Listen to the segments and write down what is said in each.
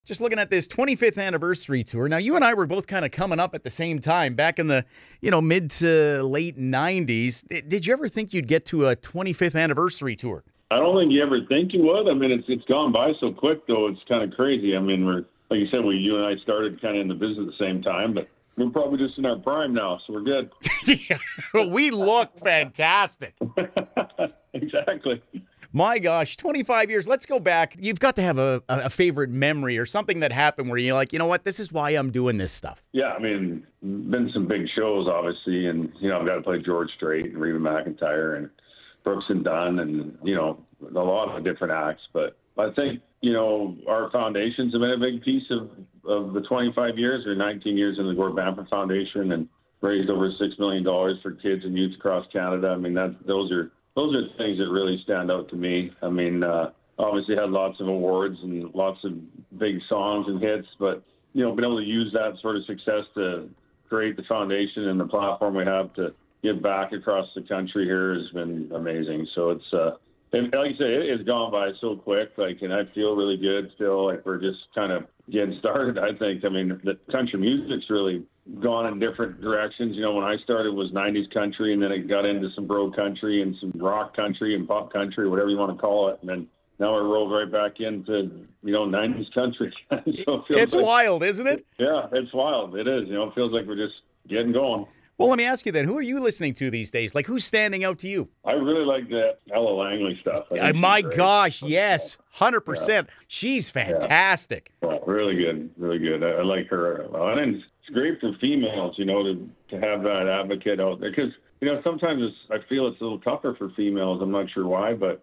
Just looking at this 25th anniversary tour. Now, you and I were both kind of coming up at the same time back in the, mid to late 90s. Did you ever think you'd get to a 25th anniversary tour? I don't think you ever think you would. I mean, it's gone by so quick, though. It's kind of crazy. I mean, we're like you said, you and I started kind of in the business at the same time, but we're probably just in our prime now, so we're good. Yeah, we look fantastic. Exactly. My gosh, 25 years. Let's go back. You've got to have a favorite memory or something that happened where you're like, you know what, this is why I'm doing this stuff. Yeah, I mean, been some big shows, obviously, and, I've got to play George Strait and Reba McEntire and Brooks and Dunn and, a lot of different acts. But I think, our foundations have been a big piece of the 25 years or 19 years in the Gord Bamford Foundation and raised over $6 million for kids and youth across Canada. I mean, those are things that really stand out to me. I mean, obviously had lots of awards and lots of big songs and hits, but, being able to use that sort of success to create the foundation and the platform we have to give back across the country here has been amazing. So it's, and like you say, it's gone by so quick, and I feel really good still, we're just kind of getting started, I think. I mean, the country music's really gone in different directions. When I started was 90s country, and then it got into some bro country and some rock country and pop country, whatever you want to call it. And then now we're rolled right back into, 90s country. So it's wild, isn't it? Yeah, it's wild. It is. It feels like we're just getting going. Well, let me ask you then, who are you listening to these days? Like, who's standing out to you? I really like that Ella Langley stuff. My gosh, yes, 100%. Yeah. She's fantastic. Yeah. Well, really good, really good. I like her. And it's great for females, to have that advocate out there. Because, sometimes I feel it's a little tougher for females. I'm not sure why, but,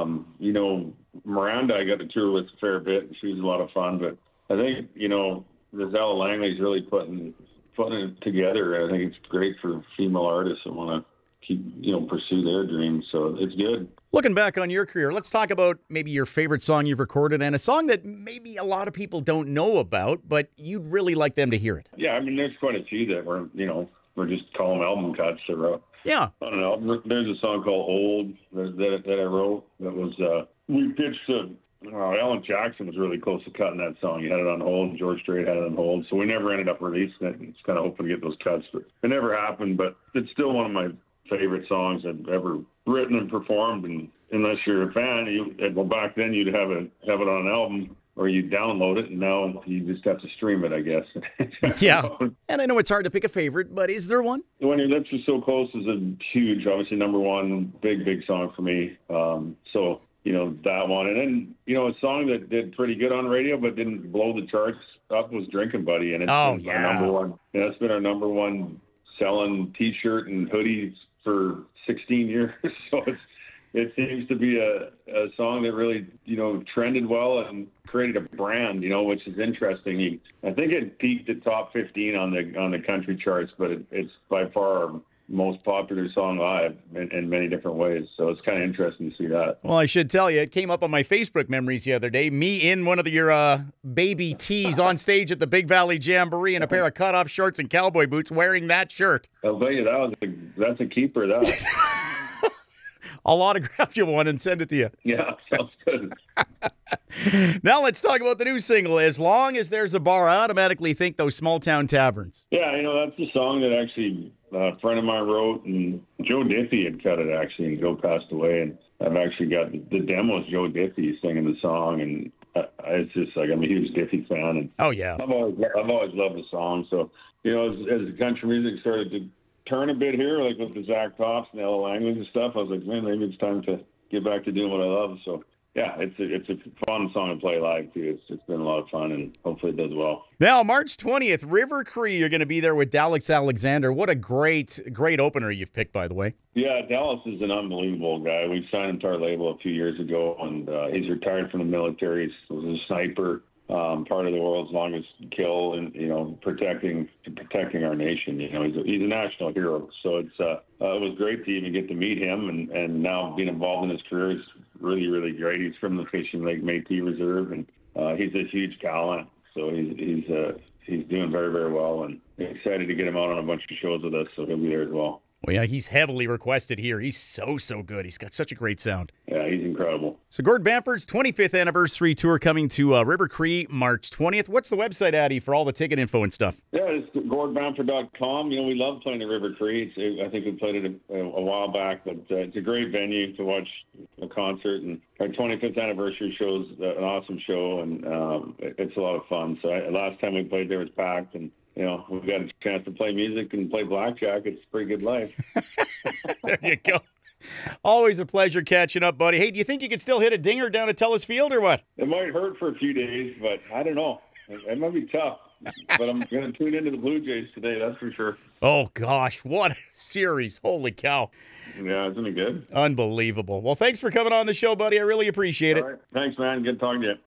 Miranda I got to tour with a fair bit, and she was a lot of fun. But I think, this Ella Langley's really putting it together. I think it's great for female artists that want to keep, pursue their dreams. So it's good. Looking back on your career, let's talk about maybe your favorite song you've recorded and a song that maybe a lot of people don't know about, but you'd really like them to hear it. Yeah, I mean, there's quite a few that we're just calling album cuts. Yeah. I don't know. There's a song called Old that I wrote that was, we pitched Alan Jackson was really close to cutting that song. He had it on hold, and George Strait had it on hold. So we never ended up releasing it. It's kind of hoping to get those cuts, but it never happened. But it's still one of my favorite songs I've ever written and performed. And unless you're a fan, back then you'd have it on an album or you download it, and now you just have to stream it, I guess. Yeah. And I know it's hard to pick a favorite, but is there one? When Your Lips Are So Close is a huge, obviously number one, big song for me. That one. And then, a song that did pretty good on radio but didn't blow the charts up was Drinking Buddy. And it's our number one. Yeah, it's been our number one selling T-shirt and hoodies for 16 years. So it seems to be a song that really, trended well and created a brand, which is interesting. I think it peaked at top 15 on the country charts, but it's by far our most popular song live in many different ways. So it's kind of interesting to see that. Well, I should tell you, it came up on my Facebook memories the other day. Me in one of your baby tees on stage at the Big Valley Jamboree in a pair of cutoff shorts and cowboy boots wearing that shirt. I'll tell you, that's a keeper, that. I'll autograph you one and send it to you. Yeah, sounds good. Now let's talk about the new single, As Long As There's a Bar. I automatically think those small town taverns. Yeah, that's the song that actually a friend of mine wrote, and Joe Diffie had cut it, actually, and Joe passed away. And I've actually got the demos, Joe Diffie singing the song, and it's just I'm a huge Diffie fan. And oh, yeah. I've always loved the song. So, as the country music started to turn a bit here, like with the Zach Tops and Ella Langley and stuff, I was like, man, maybe it's time to get back to doing what I love. So, yeah, it's a fun song to play live, too. It's been a lot of fun, and hopefully it does well. Now, March 20th, River Cree, you're going to be there with Dallas Alexander. What a great opener you've picked, by the way. Yeah, Dallas is an unbelievable guy. We signed him to our label a few years ago, and he's retired from the military. He was a sniper, part of the world's longest kill, and protecting our nation. He's a national hero. So it was great to even get to meet him, and now being involved in his career is really, really great. He's from the Fishing Lake Métis Reserve, and he's a huge talent. So he's doing very, very well, and excited to get him out on a bunch of shows with us. So he'll be there as well. Well, yeah, he's heavily requested here. He's so good. He's got such a great sound. Yeah, he's incredible. incredible. So Gord Bamford's 25th anniversary tour coming to River Cree March 20th. What's the website, Addy, for all the ticket info and stuff? Yeah, it's gordbamford.com. We love playing at River Cree. I think we played it a while back, but it's a great venue to watch a concert. And our 25th anniversary show's an awesome show, and it's a lot of fun. So last time we played there was packed, and we've got a chance to play music and play blackjack. It's a pretty good life. There you go. Always a pleasure catching up, buddy. Hey, do you think you could still hit a dinger down at Telus Field or what? It might hurt for a few days, but I don't know. It might be tough. But I'm going to tune into the Blue Jays today, that's for sure. Oh, gosh. What a series. Holy cow. Yeah, isn't it good? Unbelievable. Well, thanks for coming on the show, buddy. I really appreciate it. All right. Thanks, man. Good talking to you.